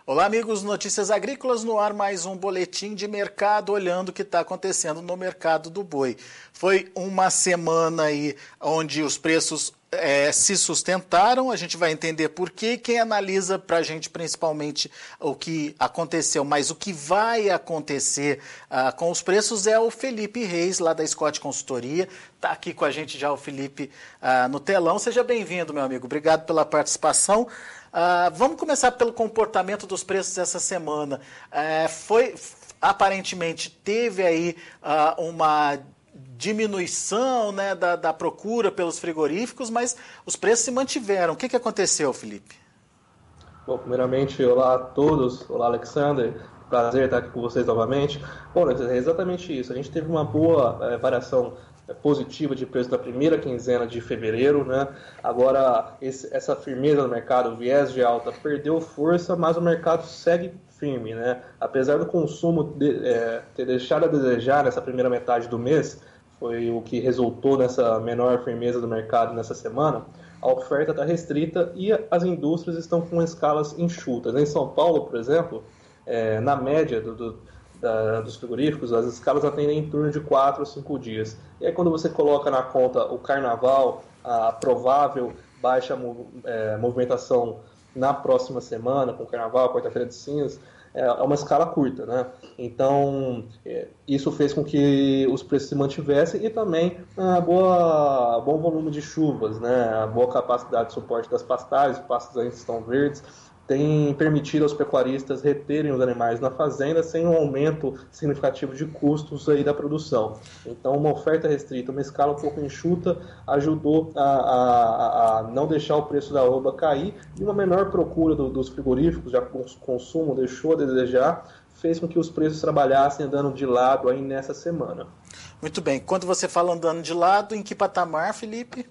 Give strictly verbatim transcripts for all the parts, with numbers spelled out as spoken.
Olá, amigos, Notícias Agrícolas no ar, mais um boletim de mercado, olhando o que está acontecendo no mercado do boi. Foi uma semana aí onde os preços é, se sustentaram, a gente vai entender por quê. Quem analisa para a gente principalmente o que aconteceu, mas o que vai acontecer ah, com os preços é o Felipe Reis, lá da Scott Consultoria. Está aqui com a gente já o Felipe ah, no telão. Seja bem-vindo, meu amigo. Obrigado pela participação. Uh, vamos começar pelo comportamento dos preços essa semana. Uh, foi, aparentemente, teve aí uh, uma diminuição, né, da, da procura pelos frigoríficos, mas os preços se mantiveram. O que, que aconteceu, Felipe? Bom, primeiramente, olá a todos. Olá, Alexander. Prazer estar aqui com vocês novamente. Bom, é exatamente isso. A gente teve uma boa é, variação positiva de preço da primeira quinzena de fevereiro, né? Agora, esse, essa firmeza no mercado, o viés de alta, perdeu força, mas o mercado segue firme, né? Apesar do consumo de, é, ter deixado a desejar nessa primeira metade do mês, foi o que resultou nessa menor firmeza do mercado nessa semana, a oferta está restrita e as indústrias estão com escalas enxutas. Em São Paulo, por exemplo, é, na média do, do Da, dos frigoríficos, as escalas atendem em torno de quatro ou cinco dias. E aí quando você coloca na conta o carnaval, a provável baixa é, movimentação na próxima semana, com o carnaval, quarta-feira de cinzas, é uma escala curta, né? Então, é, isso fez com que os preços se mantivessem e também a boa, bom volume de chuvas, né? A boa capacidade de suporte das pastagens, os pastos ainda estão verdes, tem permitido aos pecuaristas reterem os animais na fazenda sem um aumento significativo de custos aí da produção. Então, uma oferta restrita, uma escala um pouco enxuta, ajudou a, a, a não deixar o preço da arroba cair, e uma menor procura do, dos frigoríficos, já que o consumo deixou a desejar, fez com que os preços trabalhassem andando de lado aí nessa semana. Muito bem. Quando você fala andando de lado, em que patamar, Felipe?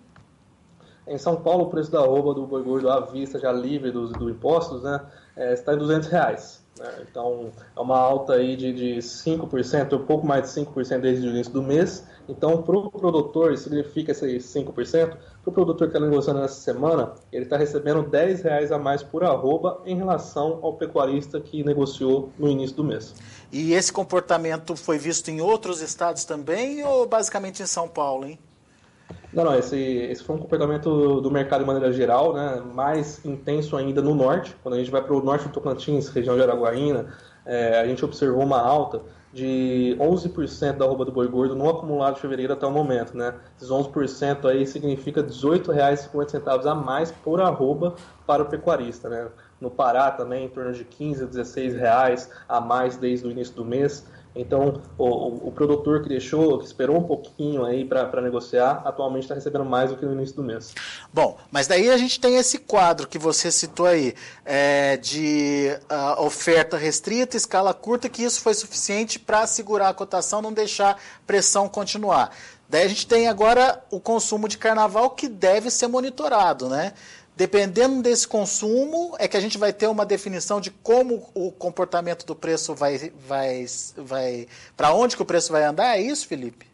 Em São Paulo, o preço da arroba do boi gordo à vista, já livre dos do impostos, né, é, está em duzentos reais. Né? Então, é uma alta aí de, de cinco por cento, um pouco mais de cinco por cento desde o início do mês. Então, para o produtor, significa esse cinco por cento, para o produtor que está negociando nessa semana, ele está recebendo dez reais a mais por arroba em relação ao pecuarista que negociou no início do mês. E esse comportamento foi visto em outros estados também ou basicamente em São Paulo, hein? Não, não, esse, esse foi um comportamento do mercado de maneira geral, né, mais intenso ainda no norte. Quando a gente vai para o norte do Tocantins, região de Araguaína, é, a gente observou uma alta de onze por cento da arroba do boi gordo no acumulado de fevereiro até o momento, né? Esses onze por cento aí significa dezoito reais e cinquenta centavos a mais por arroba para o pecuarista, né? No Pará também em torno de quinze a dezesseis reais a mais desde o início do mês. Então, o, o, o produtor que deixou, que esperou um pouquinho aí para negociar, atualmente está recebendo mais do que no início do mês. Bom, mas daí a gente tem esse quadro que você citou aí, é, de uh, oferta restrita, escala curta, que isso foi suficiente para segurar a cotação, não deixar pressão continuar. Daí a gente tem agora o consumo de carnaval que deve ser monitorado, né? Dependendo desse consumo, é que a gente vai ter uma definição de como o comportamento do preço vai, vai, vai para onde que o preço vai andar, é isso, Felipe?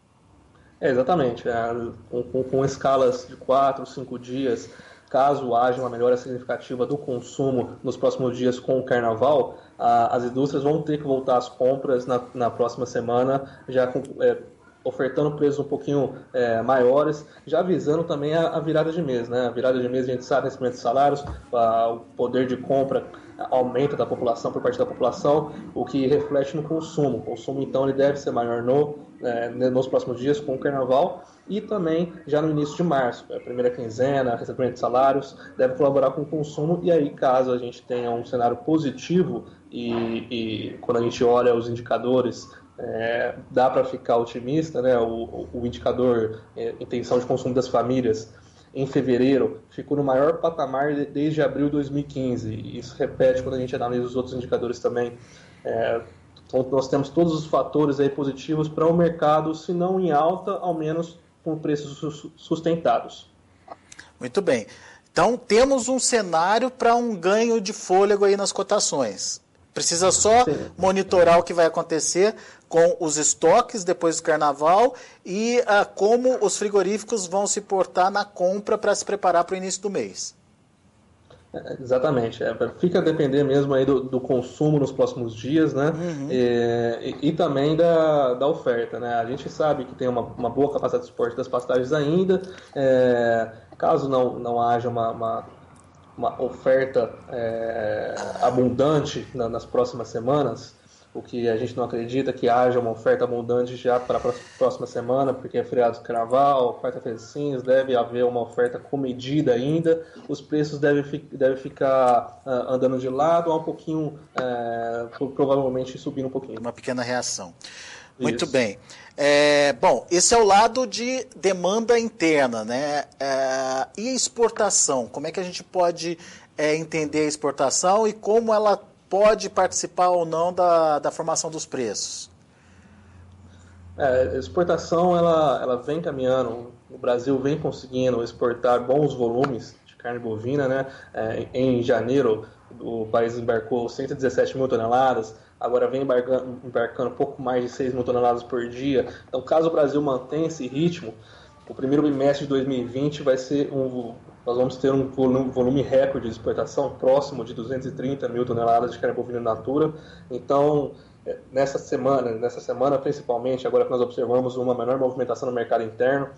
É, exatamente. É, com, com, com escalas de quatro, cinco dias, caso haja uma melhora significativa do consumo nos próximos dias com o carnaval, a, as indústrias vão ter que voltar às compras na, na próxima semana, já com... É, ofertando preços um pouquinho é, maiores, já avisando também a, a virada de mês, né? A virada de mês, a gente sabe, recebimento de salários, a, o poder de compra aumenta da população, por parte da população, o que reflete no consumo. O consumo, então, ele deve ser maior no, é, nos próximos dias com o carnaval e também já no início de março, a primeira quinzena, recebimento de salários, deve colaborar com o consumo, e aí, caso a gente tenha um cenário positivo e, e quando a gente olha os indicadores, É, dá para ficar otimista, né? O, o indicador é, intenção de consumo das famílias em fevereiro ficou no maior patamar desde abril de dois mil e quinze. E isso repete quando a gente analisa os outros indicadores também. É, então nós temos todos os fatores aí positivos para o mercado, se não em alta, ao menos com preços sustentados. Muito bem. Então temos um cenário para um ganho de fôlego aí nas cotações. Precisa só Sim. monitorar o que vai acontecer com os estoques depois do carnaval e uh, como os frigoríficos vão se portar na compra para se preparar para o início do mês. É, exatamente. É, fica a depender mesmo aí do, do consumo nos próximos dias, né? Uhum. E, e, e também da, da oferta, né? A gente sabe que tem uma, uma boa capacidade de suporte das pastagens ainda. É, caso não, não haja uma, uma, uma oferta é, abundante na, nas próximas semanas, o que a gente não acredita que haja uma oferta abundante já para a próxima semana, porque é feriado de carnaval, quarta-feira de cinzas, deve haver uma oferta comedida ainda, os preços devem, fi devem ficar uh, andando de lado, a um pouquinho, uh, provavelmente subindo um pouquinho. Uma pequena reação. Muito Isso. bem. É, bom, esse é o lado de demanda interna, né? É, e a exportação? Como é que a gente pode é, entender a exportação e como ela pode participar ou não da, da formação dos preços? É, a exportação ela, ela vem caminhando, o Brasil vem conseguindo exportar bons volumes de carne bovina, né? É, em janeiro o país embarcou cento e dezessete mil toneladas, agora vem embarcando, embarcando pouco mais de seis mil toneladas por dia. Então, caso o Brasil mantenha esse ritmo, o primeiro bimestre de dois mil e vinte vai ser um, nós vamos ter um volume, volume recorde de exportação próximo de duzentos e trinta mil toneladas de carne bovina in natura. Então, nessa semana, nessa semana principalmente, agora que nós observamos uma menor movimentação no mercado interno,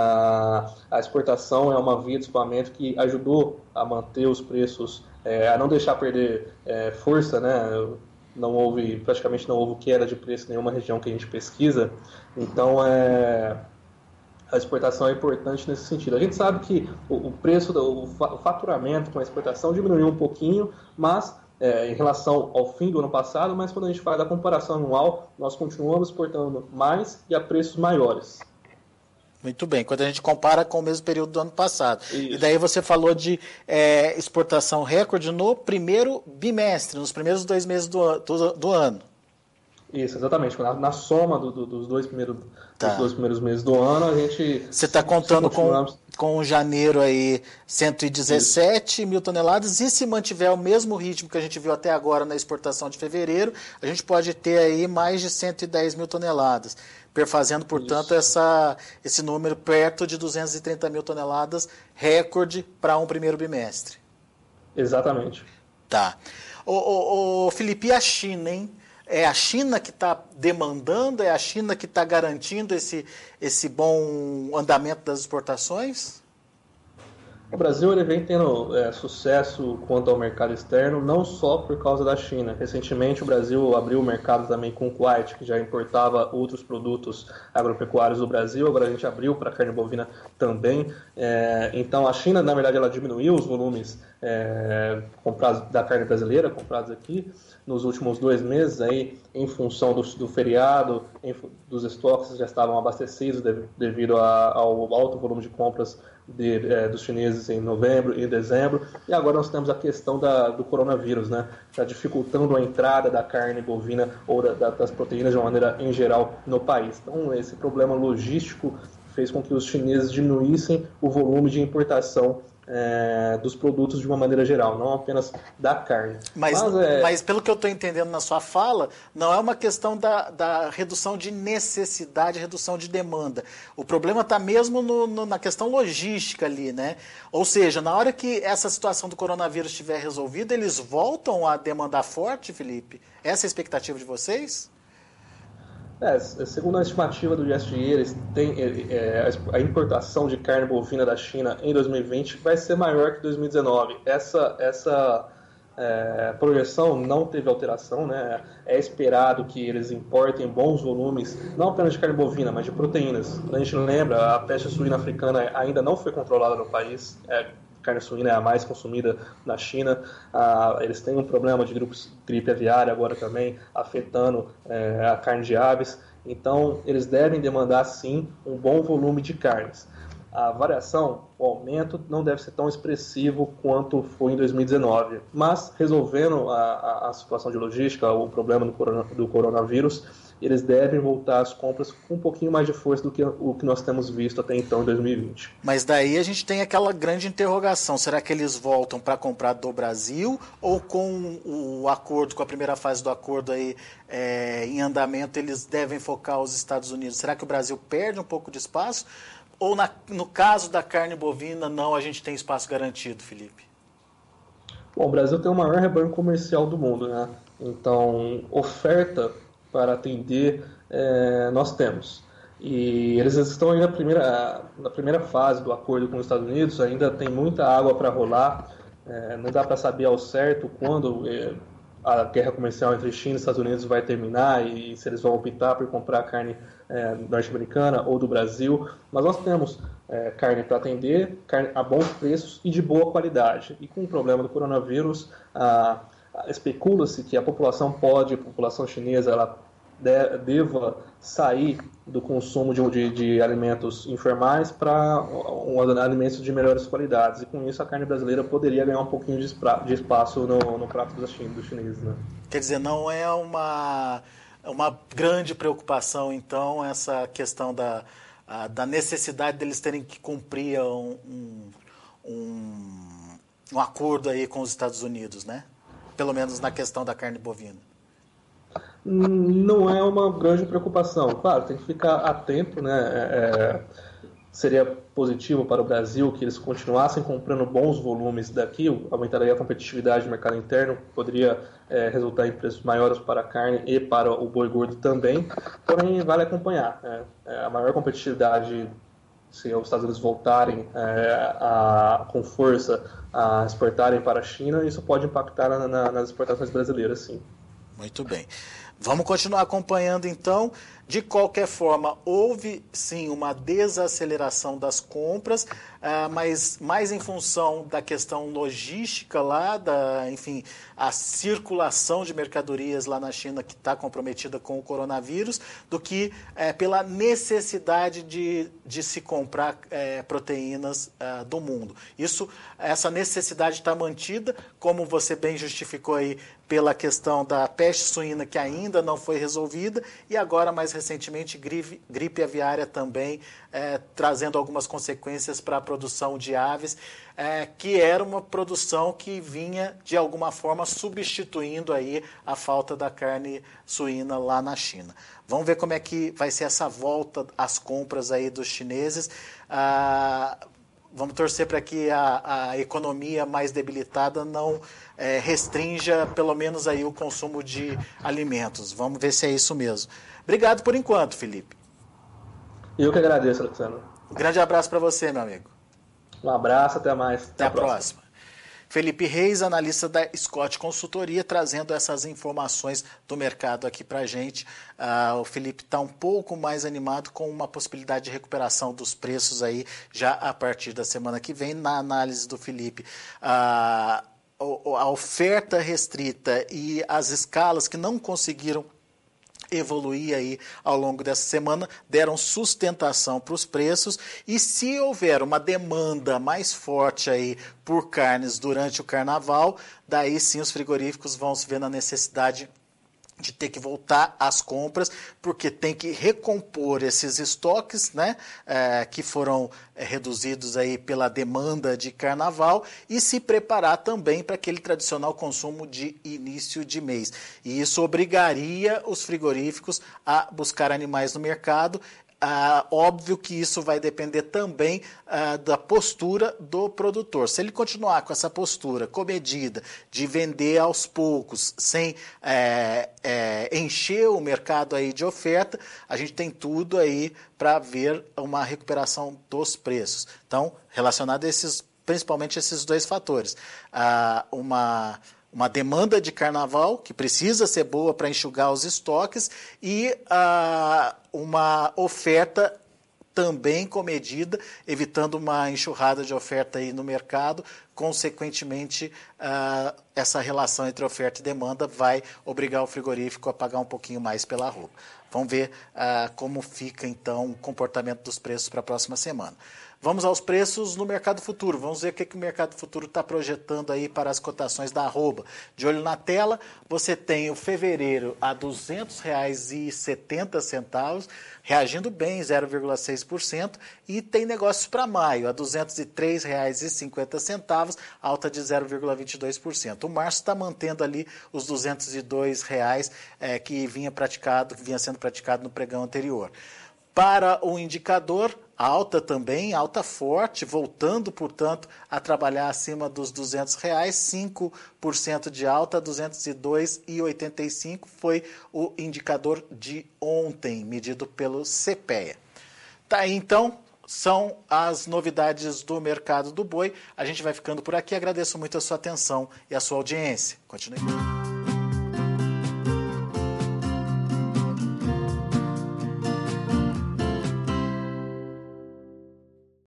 a, a exportação é uma via de escoamento que ajudou a manter os preços, é, a não deixar perder é, força, né? Não houve, praticamente não houve queda de preço em nenhuma região que a gente pesquisa. Então, é, a exportação é importante nesse sentido. A gente sabe que o, o preço, do, o faturamento com a exportação diminuiu um pouquinho, mas é, em relação ao fim do ano passado, mas quando a gente faz a comparação anual, nós continuamos exportando mais e a preços maiores. Muito bem, quando a gente compara com o mesmo período do ano passado. Isso. E daí você falou de é, exportação recorde no primeiro bimestre, nos primeiros dois meses do, do, do ano. Isso, exatamente. Na, na soma do, do, dos, dois primeiros, tá. dos dois primeiros meses do ano, a gente... Você está contando com, com janeiro aí cento e dezessete mil toneladas, e se mantiver o mesmo ritmo que a gente viu até agora na exportação de fevereiro, a gente pode ter aí mais de cento e dez mil toneladas, perfazendo, portanto, essa, esse número perto de duzentos e trinta mil toneladas, recorde para um primeiro bimestre. Exatamente. Tá. Ô, ô, ô, Felipe, e a China, hein? É a China que está demandando, é a China que está garantindo esse, esse bom andamento das exportações? O Brasil ele vem tendo é, sucesso quanto ao mercado externo, não só por causa da China. Recentemente o Brasil abriu o mercado também com o Kuwait, que já importava outros produtos agropecuários do Brasil, agora a gente abriu para a carne bovina também. É, então a China, na verdade, ela diminuiu os volumes é, comprados da carne brasileira, comprados aqui, nos últimos dois meses, aí, em função do, do feriado, em, dos estoques já estavam abastecidos devido a, ao alto volume de compras de, é, dos chineses em novembro e dezembro, e agora nós temos a questão da, do coronavírus, né? Está dificultando a entrada da carne bovina ou da, da, das proteínas de uma maneira em geral no país. Então, esse problema logístico fez com que os chineses diminuíssem o volume de importação É, dos produtos de uma maneira geral, não apenas da carne. Mas, mas, é... mas pelo que eu estou entendendo na sua fala, não é uma questão da, da redução de necessidade, redução de demanda. O problema está mesmo no, no, na questão logística ali, né? Ou seja, na hora que essa situação do coronavírus estiver resolvida, eles voltam a demandar forte, Felipe? Essa é a expectativa de vocês? É, segundo a estimativa do U S D A, eles têm, é, a importação de carne bovina da China em dois mil e vinte vai ser maior que dois mil e dezenove. Essa, essa é, projeção não teve alteração, né? É esperado que eles importem bons volumes, não apenas de carne bovina, mas de proteínas. A gente lembra, a peste suína africana ainda não foi controlada no país. É, carne suína é a mais consumida na China. Ah, eles têm um problema de gripe aviária agora também, afetando é, a carne de aves. Então, eles devem demandar, sim, um bom volume de carnes. A variação, o aumento, não deve ser tão expressivo quanto foi em dois mil e dezenove. Mas, resolvendo a, a, a situação de logística, o problema do, corona, do coronavírus, eles devem voltar às compras com um pouquinho mais de força do que o que nós temos visto até então em dois mil e vinte. Mas daí a gente tem aquela grande interrogação, será que eles voltam para comprar do Brasil ou com o acordo, com a primeira fase do acordo aí é, em andamento, eles devem focar os Estados Unidos? Será que o Brasil perde um pouco de espaço? Ou na, no caso da carne bovina, não, a gente tem espaço garantido, Felipe? Bom, o Brasil tem o maior rebanho comercial do mundo, né? Então, oferta para atender, é, nós temos. E eles estão aí na primeira, na primeira fase do acordo com os Estados Unidos, ainda tem muita água para rolar, é, não dá para saber ao certo quando é, a guerra comercial entre China e Estados Unidos vai terminar e se eles vão optar por comprar carne é, norte-americana ou do Brasil, mas nós temos é, carne para atender, carne a bons preços e de boa qualidade. E com o problema do coronavírus, a, a, especula-se que a população pode, a população chinesa, ela de, deva sair do consumo de, de, de alimentos informais para um, um, alimentos de melhores qualidades. E com isso a carne brasileira poderia ganhar um pouquinho de, espra, de espaço no, no prato dos chineses. Né? Quer dizer, não é uma, uma grande preocupação, então, essa questão da, a, da necessidade deles terem que cumprir um, um, um, um acordo aí com os Estados Unidos, né? Pelo menos na questão da carne bovina. Não é uma grande preocupação. Claro, tem que ficar atento, né? É, seria positivo para o Brasil que eles continuassem comprando bons volumes daqui, aumentaria a competitividade do mercado interno, poderia é, resultar em preços maiores para a carne e para o boi gordo também, porém vale acompanhar. Né? A maior competitividade, se os Estados Unidos voltarem é, a, com força a exportarem para a China, isso pode impactar na, na, nas exportações brasileiras, sim. Muito bem. Vamos continuar acompanhando, então. De qualquer forma, houve, sim, uma desaceleração das compras, uh, mas mais em função da questão logística lá, da, enfim, a circulação de mercadorias lá na China que está comprometida com o coronavírus, do que uh, pela necessidade de, de se comprar uh, proteínas uh, do mundo. Isso, essa necessidade está mantida, como você bem justificou aí, pela questão da peste suína que ainda não foi resolvida e agora, mais recentemente, gripe, gripe aviária também, é, trazendo algumas consequências para a produção de aves, é, que era uma produção que vinha, de alguma forma, substituindo aí a falta da carne suína lá na China. Vamos ver como é que vai ser essa volta às compras aí dos chineses. Ah, vamos torcer para que a, a economia mais debilitada não é, restrinja, pelo menos, aí o consumo de alimentos. Vamos ver se é isso mesmo. Obrigado por enquanto, Felipe. Eu que agradeço, Alexandre. Um grande abraço para você, meu amigo. Um abraço, até mais. Até, até a próxima. próxima. Felipe Reis, analista da Scott Consultoria, trazendo essas informações do mercado aqui para a gente. Uh, o Felipe está um pouco mais animado com uma possibilidade de recuperação dos preços aí já a partir da semana que vem. Na análise do Felipe, uh, a oferta restrita e as escalas que não conseguiram evoluir aí ao longo dessa semana, deram sustentação para os preços, e se houver uma demanda mais forte aí por carnes durante o carnaval, daí sim os frigoríficos vão se ver na necessidade de ter que voltar às compras, porque tem que recompor esses estoques, né, é, que foram é, reduzidos aí pela demanda de carnaval, e se preparar também para aquele tradicional consumo de início de mês. E isso obrigaria os frigoríficos a buscar animais no mercado. Ah, óbvio que isso vai depender também ah, da postura do produtor. Se ele continuar com essa postura comedida de vender aos poucos, sem é, é, encher o mercado aí de oferta, a gente tem tudo aí para ver uma recuperação dos preços. Então, relacionado a esses, principalmente esses dois fatores, ah, uma... uma demanda de carnaval, que precisa ser boa para enxugar os estoques, e uh, uma oferta também comedida, evitando uma enxurrada de oferta aí no mercado. Consequentemente, uh, essa relação entre oferta e demanda vai obrigar o frigorífico a pagar um pouquinho mais pela roupa. Vamos ver uh, como fica, então, o comportamento dos preços para a próxima semana. Vamos aos preços no mercado futuro. Vamos ver o que, que o mercado futuro está projetando aí para as cotações da arroba. De olho na tela, você tem o fevereiro a duzentos reais e setenta centavos, reagindo bem, zero vírgula seis por cento, e tem negócios para maio a duzentos e três reais e cinquenta centavos, alta de zero vírgula vinte e dois por cento. O março está mantendo ali os duzentos e dois reais é, que vinha praticado, que vinha sendo praticado no pregão anterior. Para o indicador, alta também, alta forte, voltando, portanto, a trabalhar acima dos duzentos reais, cinco por cento de alta, duzentos e dois reais e oitenta e cinco centavos foi o indicador de ontem, medido pelo CEPEA. Tá aí, então, são as novidades do mercado do boi. A gente vai ficando por aqui, agradeço muito a sua atenção e a sua audiência. Continue.